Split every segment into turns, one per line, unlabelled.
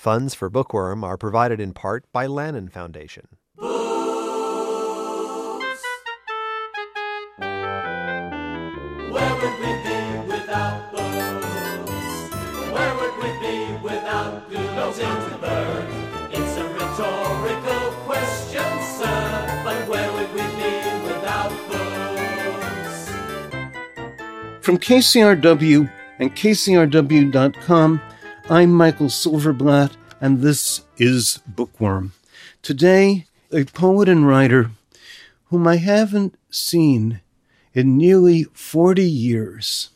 Funds for Bookworm are provided in part by Lannan Foundation.
Where would we be without books? Where would we be without Google's Gutenberg? It's a rhetorical question, sir, but where would we be without books?
From KCRW and KCRW.com, I'm Michael Silverblatt, and this is Bookworm. Today, a poet and writer whom I haven't seen in nearly 40 years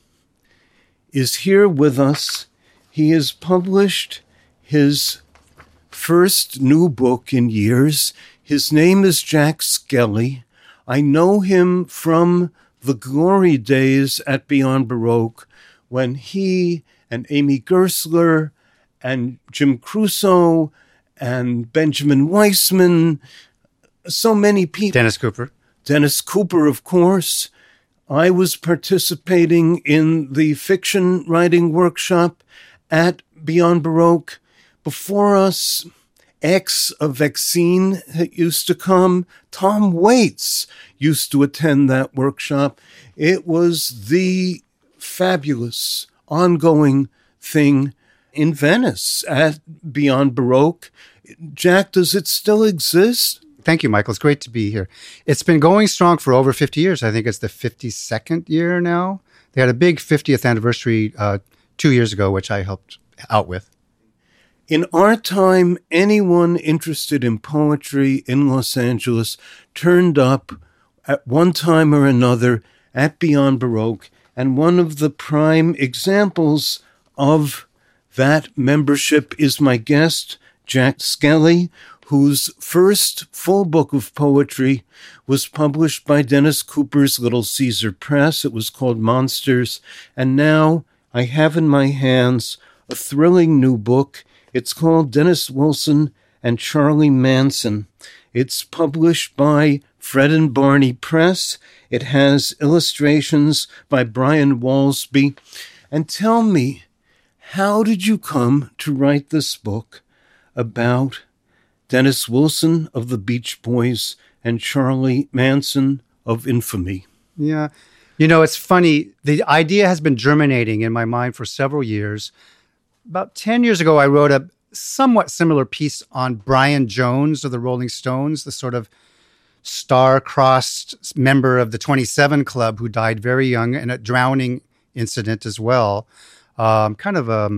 is here with us. He has published his first new book in years. His name is Jack Skelly. I know him from the glory days at Beyond Baroque when he and Amy Gersler and Jim Crusoe and Benjamin Weissman, so many people. Dennis Cooper, of course. I was participating in the fiction writing workshop at Beyond Baroque. Before us, X of Vaccine used to come. Tom Waits used to attend that workshop. It was the fabulous ongoing thing in Venice at Beyond Baroque. Jack, does it still exist?
Thank you, Michael. It's great to be here. It's been going strong for over 50 years. I think it's the 52nd year now. They had a big 50th anniversary 2 years ago, which I helped out with.
In our time, anyone interested in poetry in Los Angeles turned up at one time or another at Beyond Baroque, and one of the prime examples of that membership is my guest, Jack Skelly, whose first full book of poetry was published by Dennis Cooper's Little Caesar Press. It was called Monsters. And now I have in my hands a thrilling new book. It's called Dennis Wilson and Charlie Manson. It's published by Fred and Barney Press. It has illustrations by Brian Walsby. And tell me, how did you come to write this book about Dennis Wilson of the Beach Boys and Charlie Manson of infamy?
Yeah. You know, it's funny. The idea has been germinating in my mind for several years. About 10 years ago, I wrote a somewhat similar piece on Brian Jones of the Rolling Stones, the sort of star-crossed member of the 27 Club who died very young in a drowning incident as well. Sort of a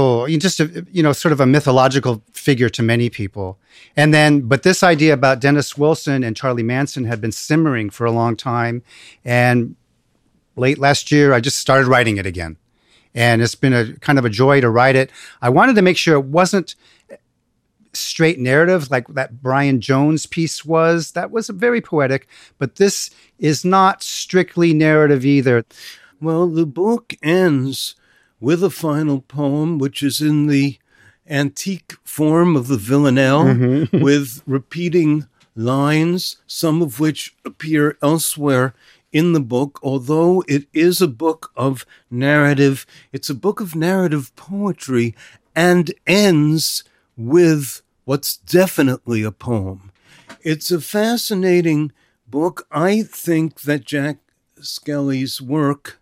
mythological figure to many people. But this idea about Dennis Wilson and Charlie Manson had been simmering for a long time. And late last year, I just started writing it again. And it's been a kind of a joy to write it. I wanted to make sure it wasn't straight narrative like that Brian Jones piece was. That was very poetic, but this is not strictly narrative either.
Well, the book ends with a final poem, which is in the antique form of the villanelle, with repeating lines, some of which appear elsewhere in the book. Although it is a book of narrative, it's a book of narrative poetry and ends with what's definitely a poem. It's a fascinating book. I think that Jack Skelly's work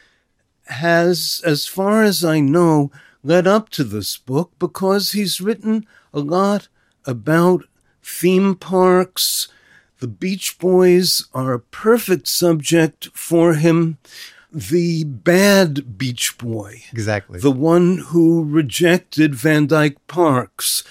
has, as far as I know, led up to this book because he's written a lot about theme parks. The Beach Boys are a perfect subject for him. The bad Beach Boy.
Exactly.
The one who rejected Van Dyke Parks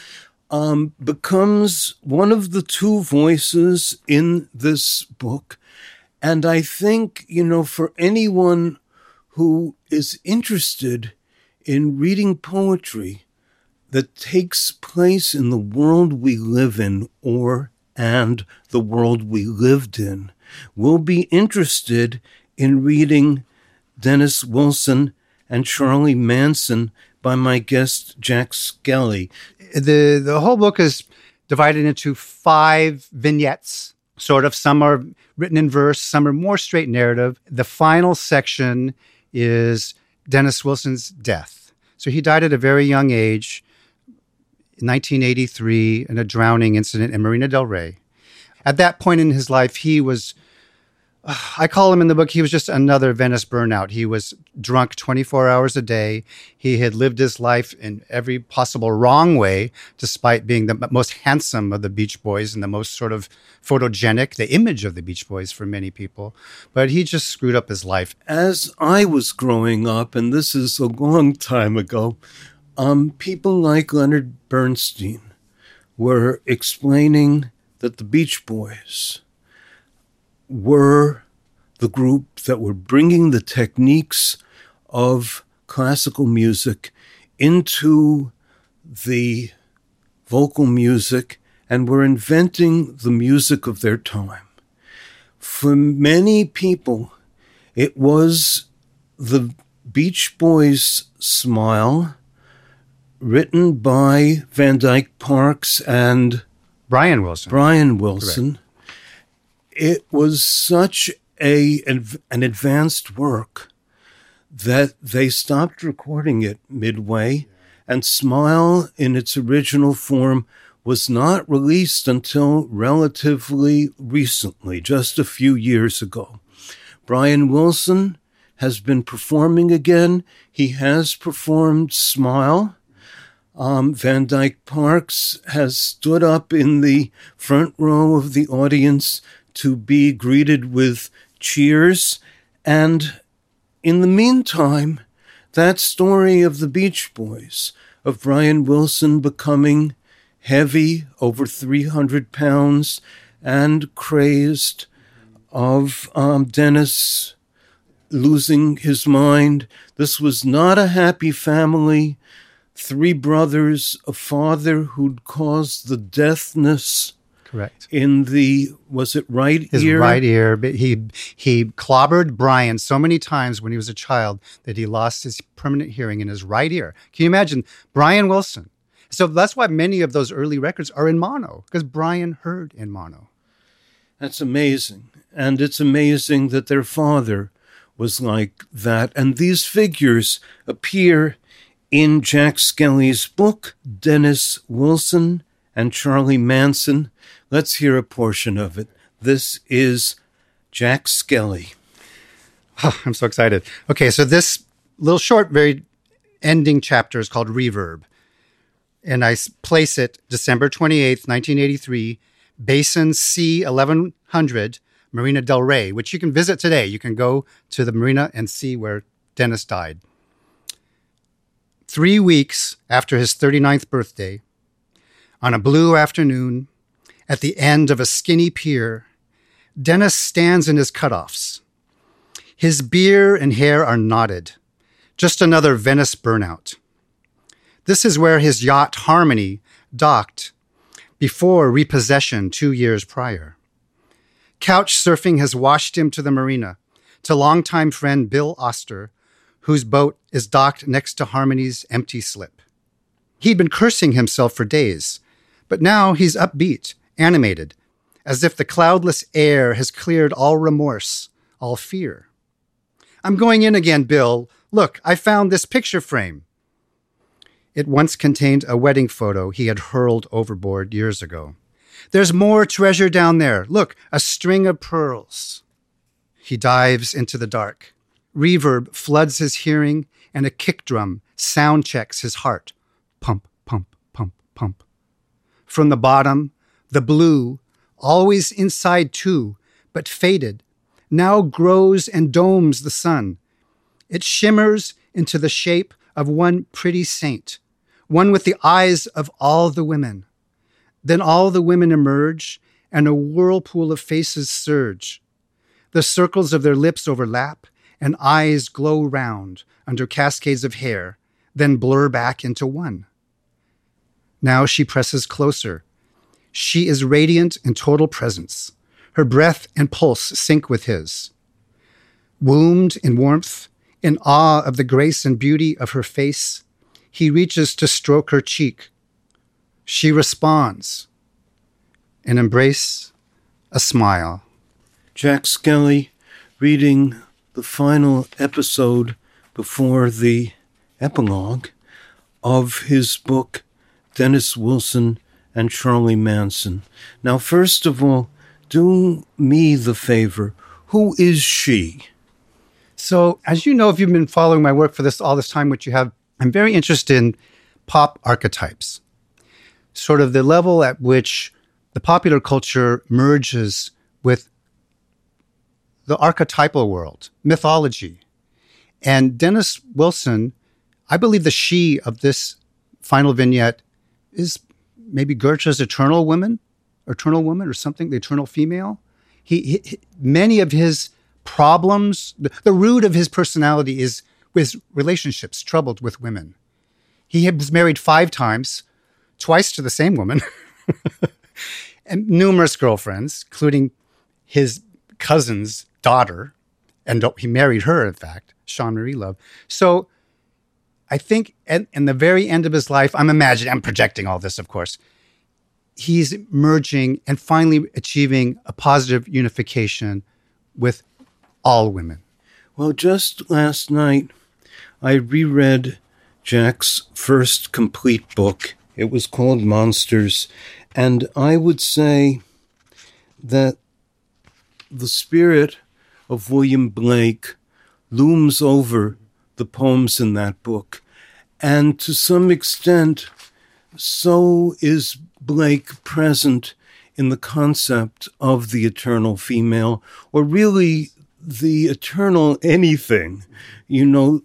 becomes one of the two voices in this book. And I think, for anyone who is interested in reading poetry that takes place in the world we live in and the world we lived in, will be interested in reading Dennis Wilson and Charlie Manson by my guest, Jack Skelly.
The whole book is divided into 5 vignettes, sort of. Some are written in verse, some are more straight narrative. The final section is Dennis Wilson's death. So he died at a very young age. in 1983 in a drowning incident in Marina del Rey. At that point in his life, he was, I call him in the book, he was just another Venice burnout. He was drunk 24 hours a day. He had lived his life in every possible wrong way, despite being the most handsome of the Beach Boys and the most sort of photogenic, the image of the Beach Boys for many people. But he just screwed up his life.
As I was growing up, and this is a long time ago, people like Leonard Bernstein were explaining that the Beach Boys were the group that were bringing the techniques of classical music into the vocal music and were inventing the music of their time. For many people, it was the Beach Boys' Smile, written by Van Dyke Parks and
Brian Wilson.
Correct. It was such an advanced work that they stopped recording it midway, and Smile in its original form was not released until relatively recently, just a few years ago. Brian Wilson has been performing again. He has performed Smile. Van Dyke Parks has stood up in the front row of the audience to be greeted with cheers. And in the meantime, that story of the Beach Boys, of Brian Wilson becoming heavy, over 300 pounds, and crazed, of Dennis losing his mind. This was not a happy family. 3 brothers, a father who'd caused the deafness.
Correct.
In the, was it right
his
ear?
His right ear. He clobbered Brian so many times when he was a child that he lost his permanent hearing in his right ear. Can you imagine? Brian Wilson. So that's why many of those early records are in mono, because Brian heard in mono.
That's amazing. And it's amazing that their father was like that. And these figures appear in Jack Skelly's book, Dennis Wilson and Charlie Manson. Let's hear a portion of it. This is Jack Skelly.
Oh, I'm so excited. Okay, so this little short, very ending chapter is called Reverb. And I place it December 28th, 1983, Basin C 1100, Marina del Rey, which you can visit today. You can go to the marina and see where Dennis died. 3 weeks after his 39th birthday, on a blue afternoon, at the end of a skinny pier, Dennis stands in his cutoffs. His beard and hair are knotted. Just another Venice burnout. This is where his yacht Harmony docked before repossession 2 years prior. Couch surfing has washed him to the marina, to longtime friend Bill Oster, whose boat is docked next to Harmony's empty slip. He'd been cursing himself for days, but now he's upbeat, animated, as if the cloudless air has cleared all remorse, all fear. "I'm going in again, Bill. Look, I found this picture frame." It once contained a wedding photo he had hurled overboard years ago. "There's more treasure down there. Look, a string of pearls." He dives into the dark. Reverb floods his hearing, and a kick drum sound checks his heart. Pump, pump, pump, pump. From the bottom, the blue, always inside too, but faded, now grows and domes the sun. It shimmers into the shape of one pretty saint, one with the eyes of all the women. Then all the women emerge, and a whirlpool of faces surge. The circles of their lips overlap, and eyes glow round under cascades of hair, then blur back into one. Now she presses closer. She is radiant in total presence. Her breath and pulse sync with his. Wombed in warmth, in awe of the grace and beauty of her face, he reaches to stroke her cheek. She responds. An embrace, a smile.
Jack Skelly reading the final episode before the epilogue of his book, Dennis Wilson and Charlie Manson. Now, first of all, do me the favor. Who is she?
So, as you know, if you've been following my work for all this time, which you have, I'm very interested in pop archetypes, sort of the level at which the popular culture merges with the archetypal world, mythology. And Dennis Wilson, I believe the she of this final vignette is maybe Goethe's eternal woman or something, the eternal female. He many of his problems, the root of his personality is with relationships troubled with women. He was married 5 times, twice to the same woman, and numerous girlfriends, including his cousin's daughter, and he married her, in fact, Sean Marie Love. So I think in the very end of his life, I'm projecting all this, of course, he's merging and finally achieving a positive unification with all women.
Well, just last night, I reread Jack's first complete book. It was called Monsters, and I would say that the spirit of William Blake looms over the poems in that book. And to some extent, so is Blake present in the concept of the eternal female, or really the eternal anything. You know,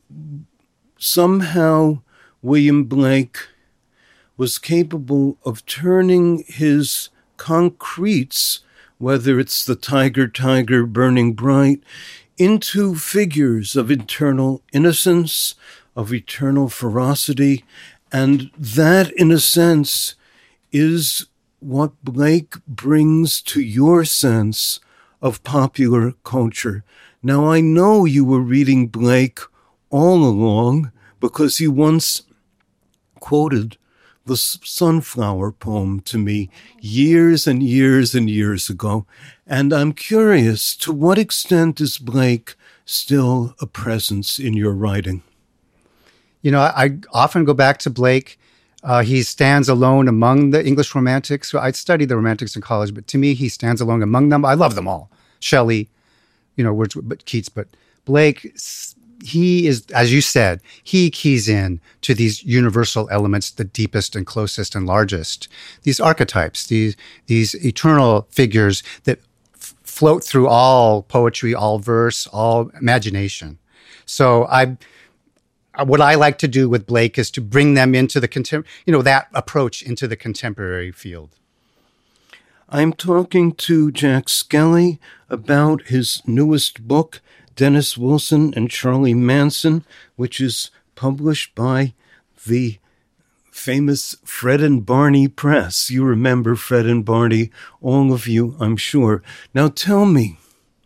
somehow William Blake was capable of turning his concretes, whether it's the tiger burning bright, into figures of eternal innocence, of eternal ferocity. And that, in a sense, is what Blake brings to your sense of popular culture. Now, I know you were reading Blake all along because you once quoted the Sunflower poem to me years and years and years ago. And I'm curious, to what extent is Blake still a presence in your writing?
You know, I often go back to Blake. He stands alone among the English romantics. So I studied the romantics in college, but to me, he stands alone among them. I love them all. Shelley, Wordsworth, but Keats, but Blake, he is, as you said, he keys in to these universal elements, the deepest and closest and largest, these archetypes, these eternal figures that float through all poetry, all verse, all imagination. So what I like to do with Blake is to bring them into the that approach into the contemporary field.
I'm talking to Jack Skelly about his newest book, Dennis Wilson and Charlie Manson, which is published by the famous Fred and Barney Press. You remember Fred and Barney, all of you, I'm sure. Now tell me,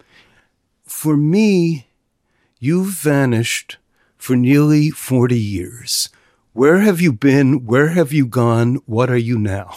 for me, you've vanished for nearly 40 years. Where have you been? Where have you gone? What are you now?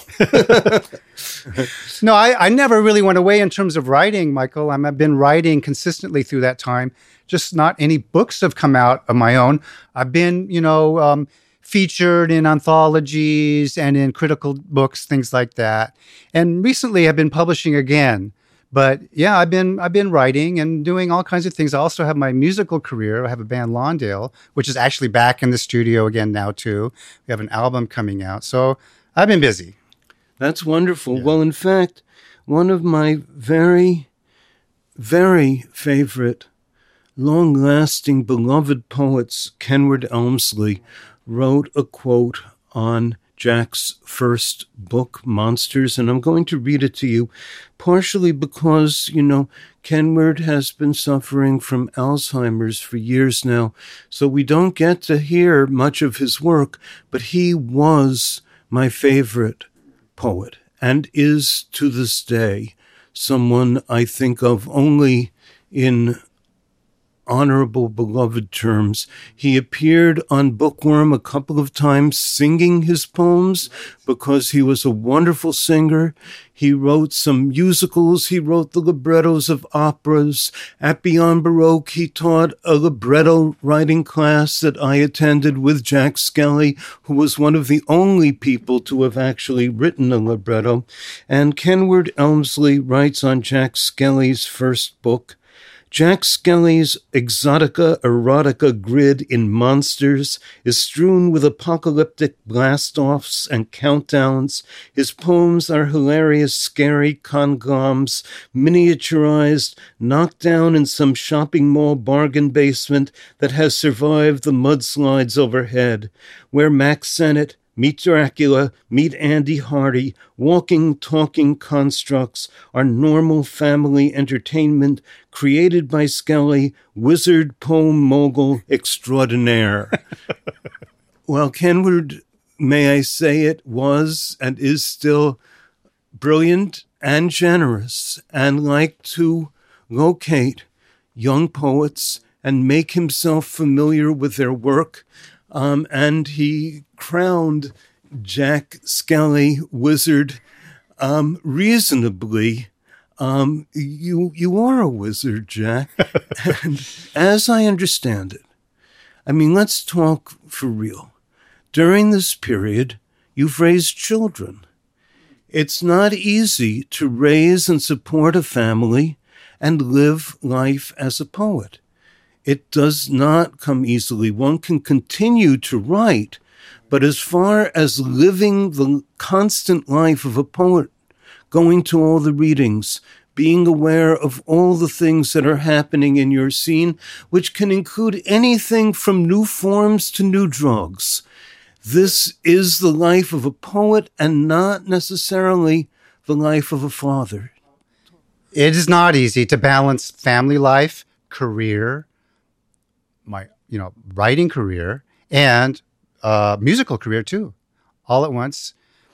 No, I never really went away in terms of writing, Michael. I've been writing consistently through that time. Just not any books have come out of my own. I've been, featured in anthologies and in critical books, things like that. And recently I've been publishing again. But yeah, I've been writing and doing all kinds of things. I also have my musical career. I have a band, Lawndale, which is actually back in the studio again now too. We have an album coming out. So I've been busy.
That's wonderful. Yeah. Well, in fact, one of my very, very favorite, long-lasting, beloved poets, Kenward Elmsley, wrote a quote on Jack's first book, Monsters, and I'm going to read it to you, partially because, Kenward has been suffering from Alzheimer's for years now, so we don't get to hear much of his work, but he was my favorite poet and is to this day someone I think of only in honorable, beloved terms. He appeared on Bookworm a couple of times singing his poems because he was a wonderful singer. He wrote some musicals. He wrote the librettos of operas. At Beyond Baroque, he taught a libretto writing class that I attended with Jack Skelly, who was one of the only people to have actually written a libretto. And Kenward Elmsley writes on Jack Skelly's first book, Jack Skelly's exotica erotica grid in Monsters is strewn with apocalyptic blast-offs and countdowns. His poems are hilarious, scary congloms, miniaturized, knocked down in some shopping mall bargain basement that has survived the mudslides overhead, where Max Sennett, meet Dracula, meet Andy Hardy, walking, talking constructs are normal family entertainment created by Skelly, wizard poem mogul extraordinaire. Well, Kenward, may I say it, was and is still brilliant and generous and liked to locate young poets and make himself familiar with their work. And he crowned Jack Skelly wizard reasonably. You are a wizard, Jack. And as I understand it, I mean, let's talk for real. During this period, you've raised children. It's not easy to raise and support a family and live life as a poet. It does not come easily. One can continue to write, but as far as living the constant life of a poet, going to all the readings, being aware of all the things that are happening in your scene, which can include anything from new forms to new drugs. This is the life of a poet and not necessarily the life of a father.
It is not easy to balance family life, career, my writing career, and musical career too, all at once.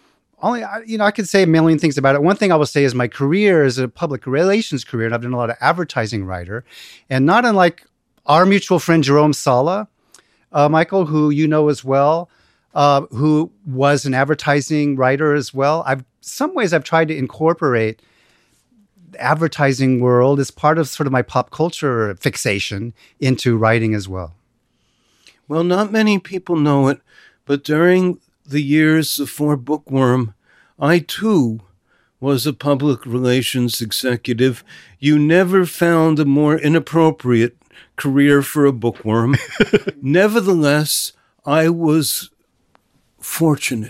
I could say a million things about it. One thing I will say is my career is a public relations career, and I've done a lot of advertising writer. And not unlike our mutual friend Jerome Sala, Michael, who you know as well, who was an advertising writer as well. Some ways I've tried to incorporate the advertising world as part of sort of my pop culture fixation into writing as well.
Well, not many people know it, but during the years before Bookworm, I too was a public relations executive. You never found a more inappropriate career for a bookworm. Nevertheless, I was fortunate.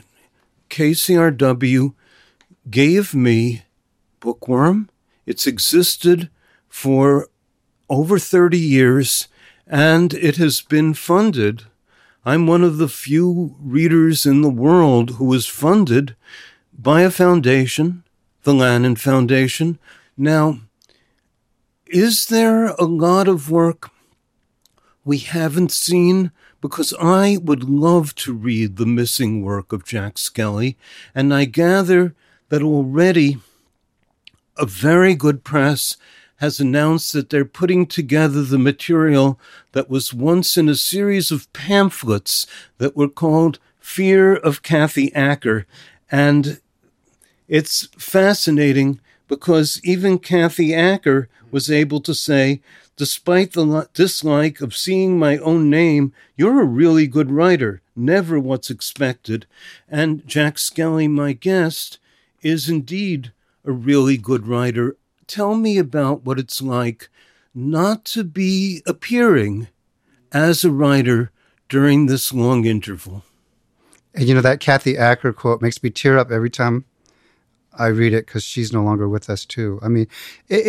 KCRW gave me Bookworm. It's existed for over 30 years, and it has been funded. I'm one of the few readers in the world who is funded by a foundation, the Lannan Foundation. Now, is there a lot of work we haven't seen? Because I would love to read the missing work of Jack Skelly, and I gather that already a very good press has announced that they're putting together the material that was once in a series of pamphlets that were called Fear of Kathy Acker. And it's fascinating because even Kathy Acker was able to say, despite the dislike of seeing my own name, you're a really good writer, never what's expected. And Jack Skelly, my guest, is indeed a really good writer. Tell me about what it's like not to be appearing as a writer during this long interval.
And that Kathy Acker quote makes me tear up every time I read it because she's no longer with us too. I mean,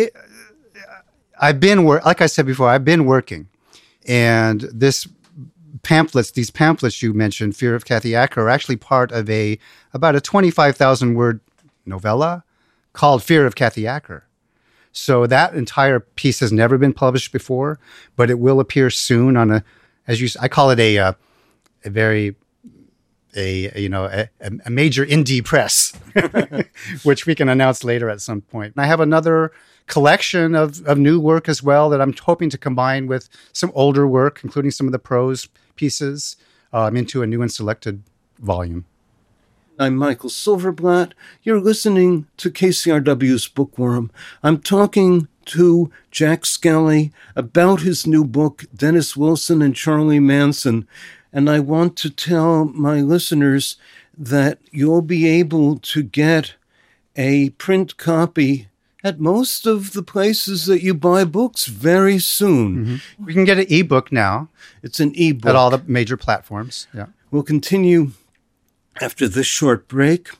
like I said before, I've been working, and these pamphlets you mentioned, Fear of Kathy Acker, are actually part of about a 25,000 word novella called Fear of Kathy Acker. So that entire piece has never been published before, but it will appear soon on I call it a very a major indie press, which we can announce later at some point. And I have another collection of new work as well that I'm hoping to combine with some older work, including some of the prose pieces, into a new and selected volume.
I'm Michael Silverblatt. You're listening to KCRW's Bookworm. I'm talking to Jack Skelly about his new book, Dennis Wilson and Charlie Manson. And I want to tell my listeners that you'll be able to get a print copy at most of the places that you buy books very soon.
Mm-hmm. We can get an ebook now.
It's an ebook.
At all the major platforms. Yeah.
We'll continue after this short break.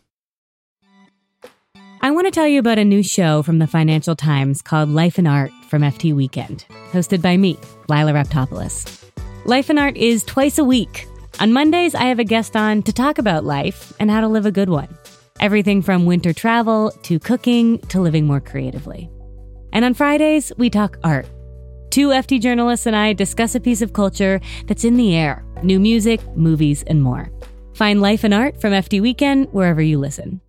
I want to tell you about a new show from the Financial Times called Life and Art from FT Weekend, hosted by me, Lila Raptopoulos. Life and Art is twice a week. On Mondays, I have a guest on to talk about life and how to live a good one. Everything from winter travel to cooking to living more creatively. And on Fridays, we talk art. 2 FT journalists and I discuss a piece of culture that's in the air, new music, movies, and more. Find Life and Art from FT Weekend wherever you listen.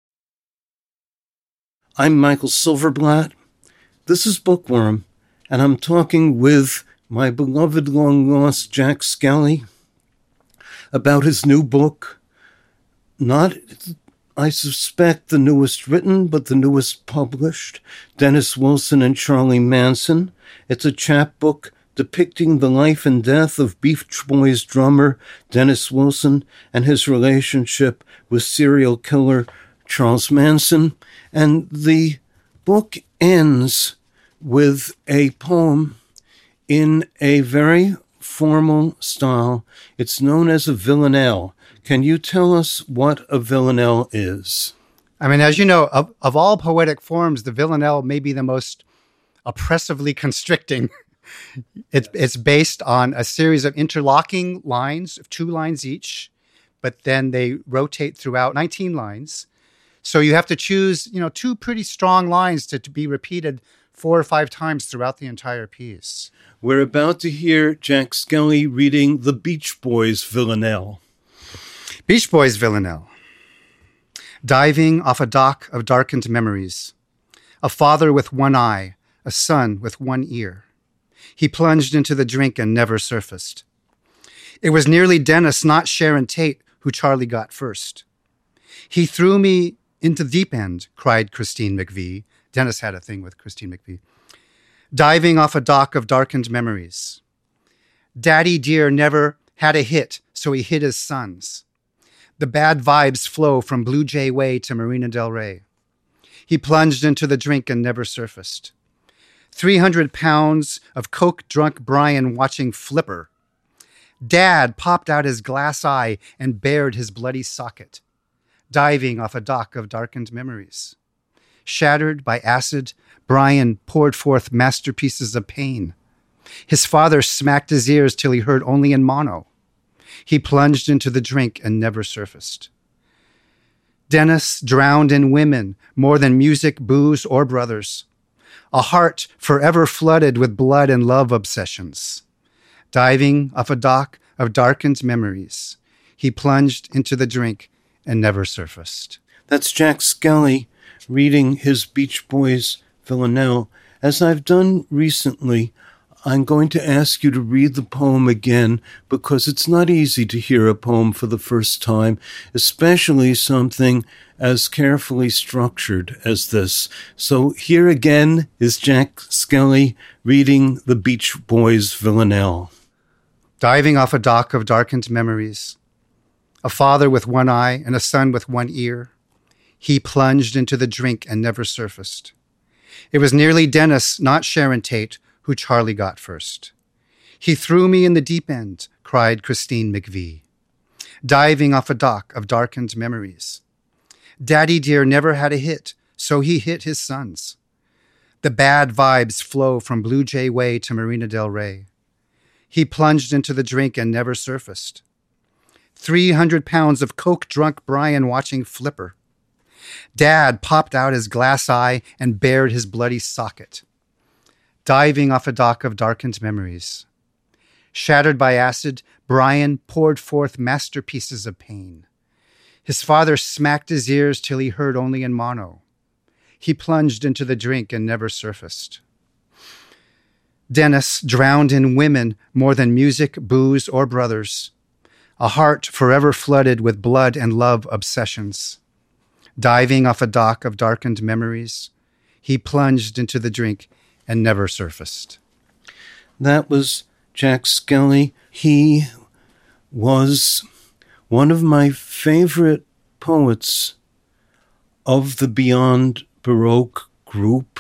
I'm Michael Silverblatt. This is Bookworm, and I'm talking with my beloved long-lost Jack Skelly about his new book, not, I suspect, the newest written, but the newest published, Dennis Wilson and Charlie Manson. It's a chapbook depicting the life and death of Beach Boys drummer Dennis Wilson and his relationship with serial killer Charles Manson. And the book ends with a poem in a very formal style. It's known as a villanelle. Can you tell us what a villanelle is?
I mean, as you know, of all poetic forms, the villanelle may be the most oppressively constricting. It's based on a series of interlocking lines, 2 lines each, but then they rotate throughout 19 lines. So you have to choose, 2 pretty strong lines to be repeated 4 or 5 times throughout the entire piece.
We're about to hear Jack Skelly reading the Beach Boys villanelle.
Beach Boys villanelle. Diving off a dock of darkened memories. A father with one eye, a son with one ear. He plunged into the drink and never surfaced. It was nearly Dennis, not Sharon Tate, who Charlie got first. He threw me into the deep end, cried Christine McVie. Dennis had a thing with Christine McVie. Diving off a dock of darkened memories. Daddy dear never had a hit, so he hit his sons. The bad vibes flow from Blue Jay Way to Marina Del Rey. He plunged into the drink and never surfaced. 300 pounds of coke-drunk Brian watching Flipper. Dad popped out his glass eye and bared his bloody socket. Diving off a dock of darkened memories. Shattered by acid, Brian poured forth masterpieces of pain. His father smacked his ears till he heard only in mono. He plunged into the drink and never surfaced. Dennis drowned in women more than music, booze, or brothers. A heart forever flooded with blood and love obsessions. Diving off a dock of darkened memories, he plunged into the drink and never surfaced.
That's Jack Skelly reading his Beach Boys villanelle. As I've done recently, I'm going to ask you to read the poem again because it's not easy to hear a poem for the first time, especially something as carefully structured as this. So here again is Jack Skelly reading the Beach Boys villanelle.
Diving off a dock of darkened memories. A father with one eye and a son with one ear. He plunged into the drink and never surfaced. It was nearly Dennis, not Sharon Tate, who Charlie got first. He threw me in the deep end, cried Christine McVie. Diving off a dock of darkened memories. Daddy dear never had a hit, so he hit his sons. The bad vibes flow from Blue Jay Way to Marina Del Rey. He plunged into the drink and never surfaced. 300 pounds of coke-drunk Brian watching Flipper. Dad popped out his glass eye and bared his bloody socket. Diving off a dock of darkened memories. Shattered by acid, Brian poured forth masterpieces of pain. His father smacked his ears till he heard only in mono. He plunged into the drink and never surfaced. Dennis drowned in women more than music, booze, or brothers. A heart forever flooded with blood and love obsessions. Diving off a dock of darkened memories, he plunged into the drink and never surfaced.
That was Jack Skelly. He was one of my favorite poets of the Beyond Baroque group.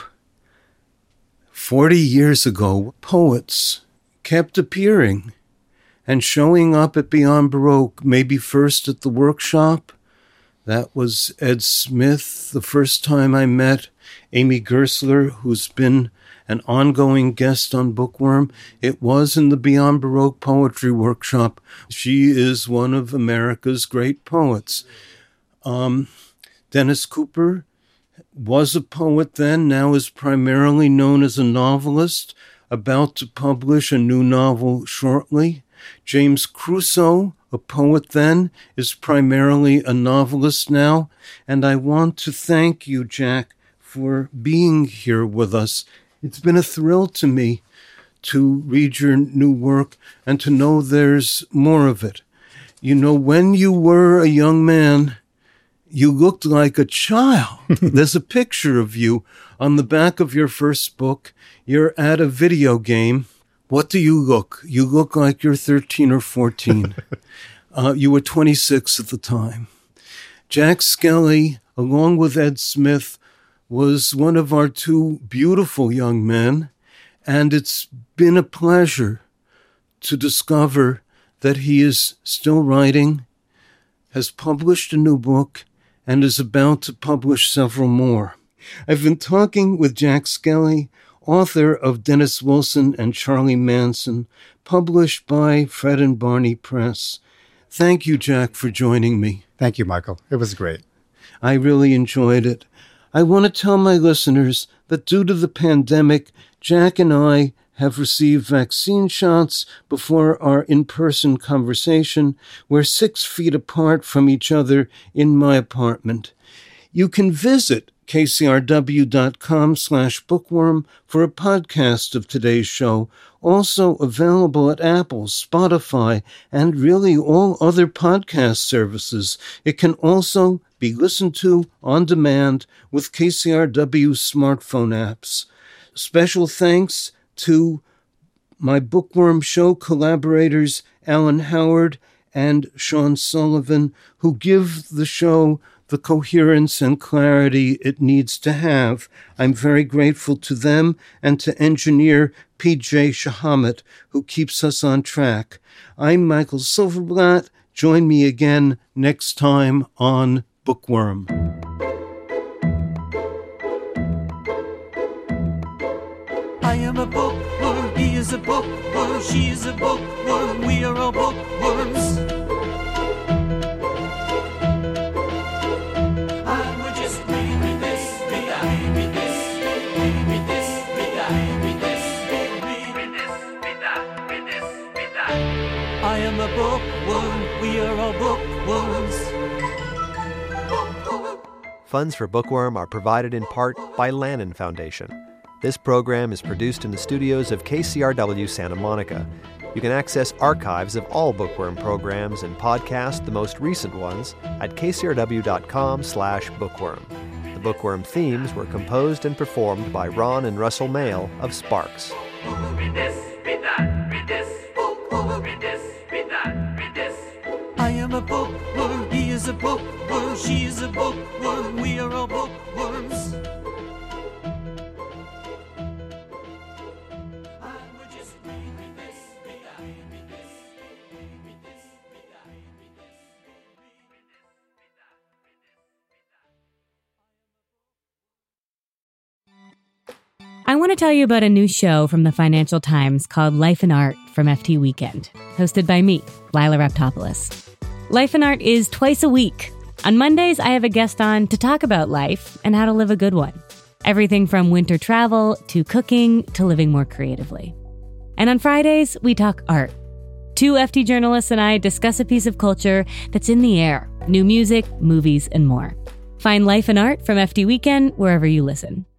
40 years ago, poets kept appearing and showing up at Beyond Baroque, maybe first at the workshop. That was Ed Smith. The first time I met Amy Gersler, who's been an ongoing guest on Bookworm, it was in the Beyond Baroque Poetry Workshop. She is one of America's great poets. Dennis Cooper was a poet then, now is primarily known as a novelist, about to publish a new novel shortly. James Crusoe, a poet then, is primarily a novelist now. And I want to thank you, Jack, for being here with us. It's been a thrill to me to read your new work and to know there's more of it. You know, when you were a young man, you looked like a child. There's a picture of you on the back of your first book. You're at a video game. What do you look? You look like you're 13 or 14. You were 26 at the time. Jack Skelly, along with Ed Smith, was one of our two beautiful young men, and it's been a pleasure to discover that he is still writing, has published a new book, and is about to publish several more. I've been talking with Jack Skelly, author of Dennis Wilson and Charlie Manson, published by Fred and Barney Press. Thank you, Jack, for joining me.
Thank you, Michael. It was great.
I really enjoyed it. I want to tell my listeners that due to the pandemic, Jack and I have received vaccine shots before our in-person conversation. We're 6 feet apart from each other in my apartment. You can visit kcrw.com/bookworm for a podcast of today's show, also available at Apple, Spotify, and really all other podcast services. It can also be listened to on demand with KCRW smartphone apps. Special thanks to my Bookworm show collaborators, Alan Howard and Sean Sullivan, who give the show the coherence and clarity it needs to have. I'm very grateful to them and to engineer PJ Shahamet, who keeps us on track. I'm Michael Silverblatt. Join me again next time on Bookworm.
I am a bookworm, he is a bookworm, she is a bookworm, we are all bookworms. I would just read this, read that, read this, read this, read that, read this, read this, read that, read this, read that. I am a bookworm, we are all bookworms.
Funds for Bookworm are provided in part by Lannan Foundation. This program is produced in the studios of KCRW Santa Monica. You can access archives of all Bookworm programs and podcast the most recent ones at kcrw.com/bookworm. The Bookworm themes were composed and performed by Ron and Russell Mail of Sparks.
Read this, read that, read this, read this, read that, read this. I am a bookworm, he is a bookworm, she is a bookworm, we are all bookworms.
I want to tell you about a new show from the Financial Times called Life and Art from FT Weekend, hosted by me, Lila Raptopoulos. Life and Art is twice a week. On Mondays, I have a guest on to talk about life and how to live a good one. Everything from winter travel to cooking to living more creatively. And on Fridays, we talk art, Two FT journalists and I discuss a piece of culture that's in the air. New music, movies, and more. Find Life and Art from FT Weekend wherever you listen.